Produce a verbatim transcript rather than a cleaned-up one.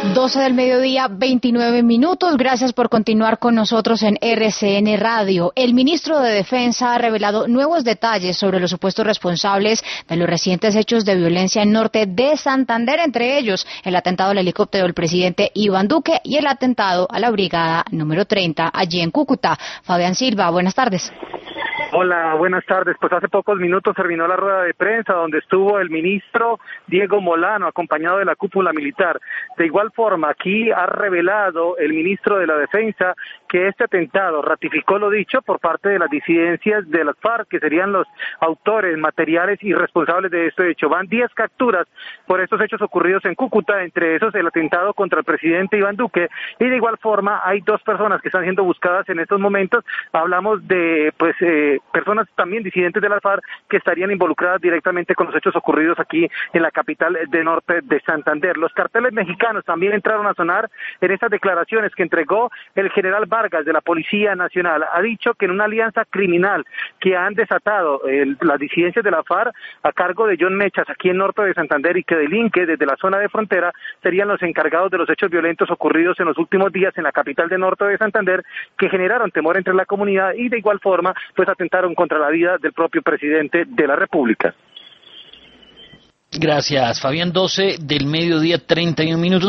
doce del mediodía, veintinueve minutos. Gracias por continuar con nosotros en R C N Radio. El ministro de Defensa ha revelado nuevos detalles sobre los supuestos responsables de los recientes hechos de violencia en norte de Santander, entre ellos el atentado al helicóptero del presidente Iván Duque y el atentado a la brigada número treinta allí en Cúcuta. Fabián Silva, buenas tardes. Hola, buenas tardes. Pues hace pocos minutos terminó la rueda de prensa donde estuvo el ministro Diego Molano acompañado de la cúpula militar. De igual forma, aquí ha revelado el ministro de la Defensa que este atentado ratificó lo dicho por parte de las disidencias de las FARC, que serían los autores materiales y responsables de este hecho. Van diez capturas por estos hechos ocurridos en Cúcuta, entre esos el atentado contra el presidente Iván Duque, y de igual forma hay dos personas que están siendo buscadas en estos momentos. Hablamos de pues eh, personas también disidentes de las FARC que estarían involucradas directamente con los hechos ocurridos aquí en la capital de norte de Santander. Los carteles mexicanos también entraron a sonar en estas declaraciones que entregó el general Vargas de la Policía Nacional. Ha dicho que en una alianza criminal que han desatado el, las disidencias de la FARC a cargo de John Mechas aquí en norte de Santander y que delinque desde la zona de frontera, serían los encargados de los hechos violentos ocurridos en los últimos días en la capital de norte de Santander, que generaron temor entre la comunidad y de igual forma pues atentaron contra la vida del propio presidente de la República. Gracias, Fabián. Doce del mediodía, treinta y un minutos.